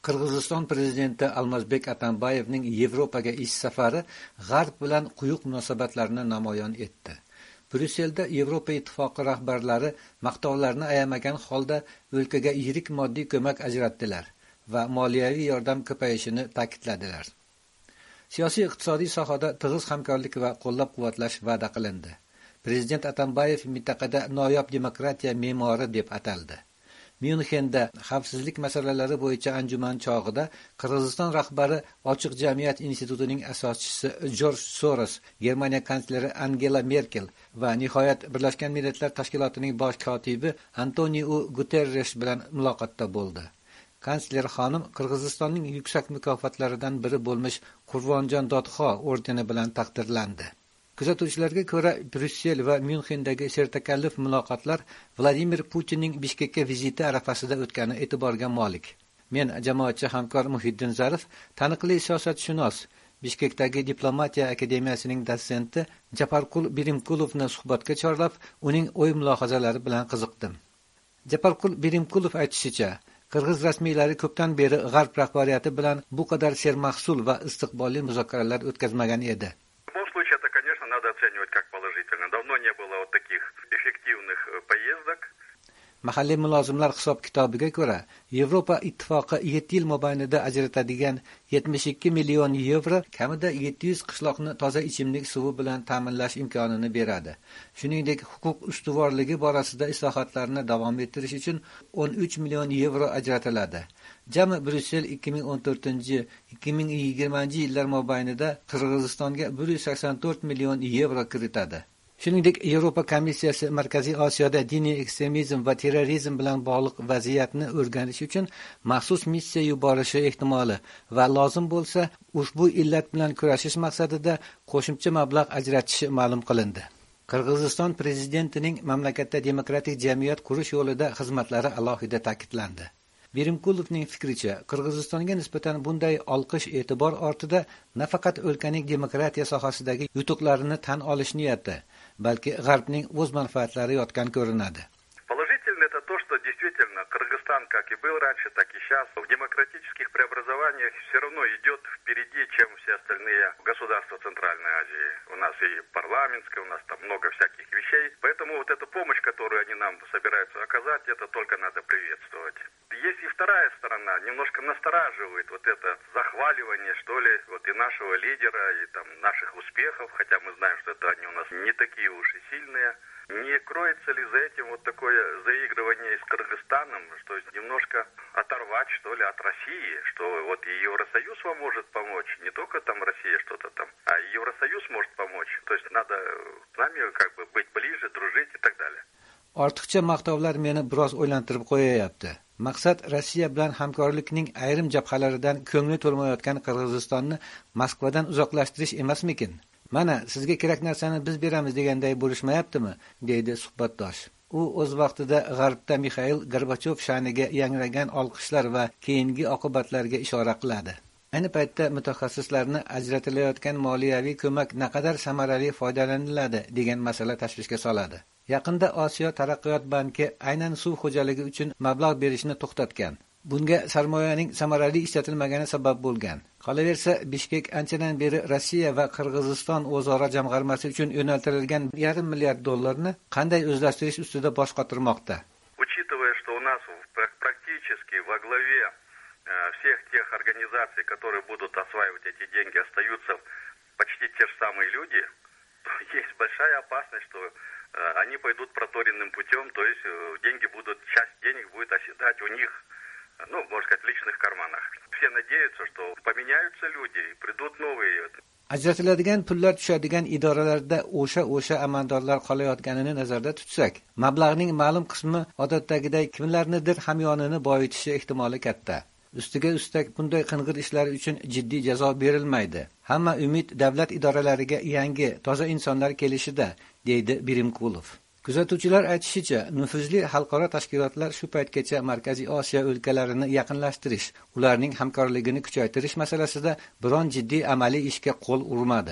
Qirg'iziston prezidenti Almazbek Atambayevning Yevropaga ish safari G'arb bilan quyuq munosabatlarni namoyon etdi. Bryusselda Yevropa ittifoqi rahbarlari maqtovlarni ayamagan holda o'lkaga yirik moddiy ko'mak ajratdilar va moliyaviy yordam ko'payishini ta'kidladilar. Siyosiy iqtisodiy sohada tig'iz hamkorlik va qo'llab-quvvatlash va'da qilindi. Prezident Atambayev mintaqada noyob demokratiya me'mori deb ataldi. Myunxenda xavfsizlik masalalari bo'yicha anjuman chog'ida Qirg'iziston rahbari Ochiq jamiyat institutining asoschisi Jorj Soros, Germaniya kansleri Angela Merkel va nihoyat Birlashgan Millatlar Tashkilotining bosh kotibi Antonio Guterres bilan muloqotda bo'ldi. Kansler xonim Qirg'izistonning yuksak mukofotlaridan biri bo'lmish Qurvonjon Dodxo ordeni bilan taqdirlandi. Kuzatuvchilarga ko'ra, Bryussel va Myunxendagi sertakalluf muloqotlar Vladimir Putinning Bishkekka viziti arafasida o'tgani e'tiborga molik. Men jamoatchi hamkor Muhiddin Zarif, taniqli siyosatshunos, Bishkekdagi Diplomatiya akademiyasining dotsenti Japarqul Birimkulovni suhbatga chorlab, uning o'y mulohazalari bilan qiziqdim. Japarqul Birimkulov aytishicha, Qirg'iz rasmiylari ko'pdan beri G'arb rahbariyati bilan bu qadar sermahsul va istiqbolli muzokaralar o'tkazmagan edi. Надо оценивать как положительно. Давно не было вот таких эффективных поездок. Mahalliy mulozimlar hisob-kitobiga ko'ra, Yevropa ittifoqi 7 yil mobaynida ajratadigan 72 million yevro kamida 700 qishloqni toza ichimlik suvi bilan ta'minlash imkonini beradi. Shuningdek, huquq ustuvorligi borasida islohotlarni davom ettirish uchun 13 million yevro ajratiladi. Jami Bryussel 2014-2020 yillar mobaynida Qirg'izistonga 184 million yevro kiritadi. Shuningdek, Yevropa komissiyasi Markaziy Osiyoda diniy ekstremizm va terrorizm bilan bog'liq vaziyatni o'rganish uchun maxsus missiya yuborishi ehtimoli va lozim bo'lsa, ushbu illat bilan kurashish maqsadida qo'shimcha mablag' ajratishi ma'lum qilindi. Qirg'iziston prezidentining mamlakatda demokratik jamiyat qurish yo'lida xizmatlari alohida ta'kidlandi. Birimkulovning fikricha, Qirg'izistonga nisbatan bunday olqish e'tibor ortida nafaqat o'lkaning demokratiya sohasidagi yutuqlarini tan olish niyati, balki G'arbning o'z manfaatlari yotgan ko'rinadi. Положительно это то, что действительно Кыргызстан, как и был раньше, так и сейчас, в демократических преобразованиях все равно идет впереди, чем все остальные государства Центральной Азии. У нас и парламентская, у нас там много всяких вещей. Поэтому вот эту помощь, которую они нам собираются оказать, это только надо приветствовать. Есть и вторая сторона, немножко настораживает вот это захваливание, что ли, вот и нашего лидера, и там наших успехов, хотя мы знаем, что это они у нас не такие уж и сильные. Не кроется ли за этим вот такое заигрывание с Кыргызстаном, что немножко оторвать, что ли, от России, что вот и Евросоюз вам может помочь, не только там Россия что-то там, а и Евросоюз может помочь. То есть надо с нами как бы быть ближе, дружить и так далее. Ortiqcha maqtovlar meni biroz o'ylantirib qo'yayapti. Maqsad Rossiya bilan hamkorlikning ayrim jabhalaridan ko'ngli to'lmayotgan Qirg'izistonni Moskvadan uzoqlashtirish emasmikin? Mana, sizga kerak narsani biz beramiz deganday bo'lishmayaptimi, deydi suhbatdosh. U o'z vaqtida G'arbda Mikhail Gorbachov sha'niga yangragan olqishlar va keyingi oqibatlarga ishora qiladi. Ayni paytda mutaxassislarni ajratilayotgan moliyaviy ko'mak naqadar samarali foydalaniladi degan masala tashvishga soladi. Yaqinda Osiyo taraqqiyot banki aynan suv xo'jaligi uchun mablag' berishni to'xtatgan. Bunga sarmoyaning samarali ishlatilmagani sabab bo'lgan. Qolaversa, Bishkek anchadan beri Rossiya va Qirg'iziston o'zaro jamg'armasi uchun yo'naltirilgan $1,5 milliard qanday o'zlashtirish ustida bosh qotirmoqda. Учитывая, что у нас практически во главе всех тех организаций, которые будут осваивать эти деньги, остаются почти те же самые люди, то есть большая опасность, что они пойдут проторенным путем, то есть часть денег будет оседать у них, ну, можно сказать, в личных карманах. Все надеются, что поменяются люди и придут новые. Ajratiladigan pullar tushadigan idoralarda o'sha amaldorlar qolayotganini nazarda tutsak, mablag'ning ma'lum qismi odatdagiday kimlarnidir hamyonini boyitishi ehtimoli katta. Ustiga ustak bunday qing'ir ishlar uchun jiddiy jazo berilmaydi. Hamma umid davlat idoralariga yangi, toza insonlar kelishida, deydi Birimkulov. Kuzatuvchilar aytishicha, nufuzli xalqaro tashkilotlar shu paytgacha Markaziy Osiyo o'lkalarini yaqinlashtirish, ularning hamkorligini kuchaytirish masalasida biron jiddiy amaliy ishga qo'l urmadi.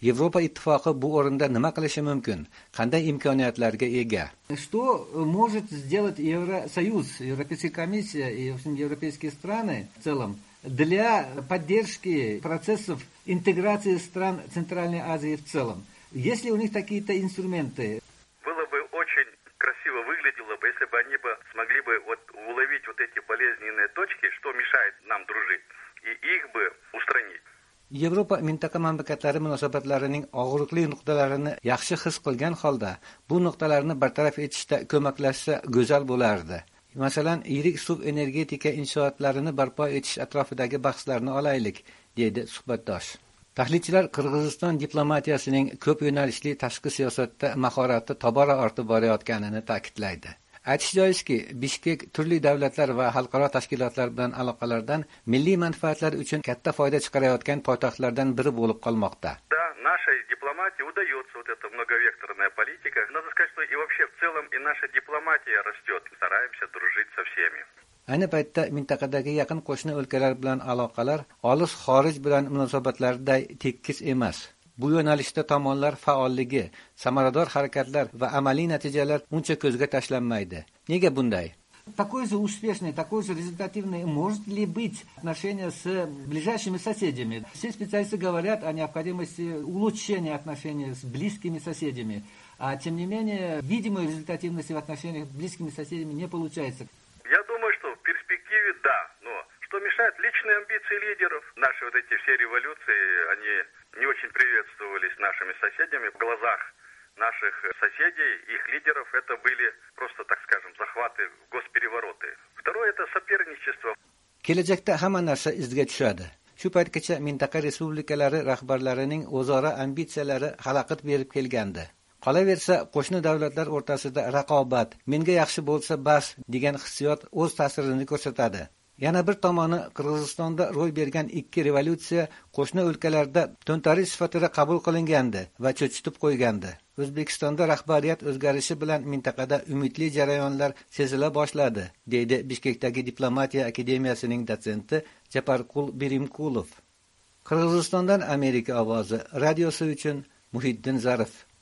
Yevropa ittifoqi bu o'rinda nima qilishi mumkin? Qanday imkoniyatlarga ega? Что может сделать Евросоюз, Европейская комиссия и, в общем, европейские страны в целом для поддержки процессов интеграции стран Центральной Азии в целом? Есть ли у них какие-то инструменты? Было бы очень красиво выглядело бы, если бы они бы смогли бы уловить эти болезненные точки, что мешает нам дружить, и их бы устранить. Yevropa mintaqa mamlakatlari munosabatlarining og'riqli nuqtalarini yaxshi his qilgan holda bu nuqtalarni bartaraf etishda ko'maklashsa go'zal bo'lardi. Masalan, yirik suv energetika inshootlarini barpo etish atrofidagi bahslarni olaylik, dedi suhbatdosh. Tahlilchilar Qirg'iziston diplomatiyasining ko'p yo'nalishli tashqi siyosatda mahorati tobora ortib borayotganini ta'kidlaydi. Aytish joizki, Bishkek turli davlatlar va xalqaro tashkilotlar bilan aloqalardan milliy manfaatlar uchun katta foyda chiqarayotgan poytaxtlardan biri bo'lib qolmoqda. Да, нашей дипломатии удается эта многовекторная политика. Надо сказать, что и вообще в целом и наша дипломатия растет. Стараемся дружить со всеми. Ayni paytda mintaqadagi yaqin qo'shni o'lkalar bilan aloqalar olis xorij bilan munosabatlarday tekis emas. Bu yo'nalishda tomonlar faolligi, samarador harakatlar va amaliy natijalar uncha ko'zga tashlanmaydi. Nega bunday? Такой же успешный, такой же результативный может ли быть отношения с ближайшими соседями? Все специалисты говорят о необходимости улучшения отношений с близкими соседями, а тем не менее видимой результативности в отношениях с близкими соседями не получается. Я думаю, что в перспективе да, но что мешает личные амбиции лидеров. Наши эти все революции, они не очень приветствовались нашими соседями. В глазах наших соседей, их лидеров, это были просто, так скажем, захваты, госперевороты. Второе — это соперничество. Kelajakda hamma narsa izga tushadi. Shu paytgacha mintaqa respublikalari rahbarlarining o'zaro ambitsiyalari xalaqit berib kelgandi. Qolaversa, qo'shni davlatlar o'rtasida raqobat, menga yaxshi bo'lsa bas degan hissiyot o'z ta'sirini ko'rsatadi. Yana bir tomoni, Qirg'izistonda ro'y bergan ikki revolyutsiya qo'shni o'lkalarda to'ntarish sifatida qabul qilingandi va cho'chitib qo'ygandi. O'zbekistonda rahbariyat o'zgarishi bilan mintaqada umidli jarayonlar sezila boshladi, deydi Bishkekdagi Diplomatiya akademiyasining dotsenti Japarqul Birimkulov. Qirg'izistondan Amerika ovozi radiosi uchun Muhiddin Zarif.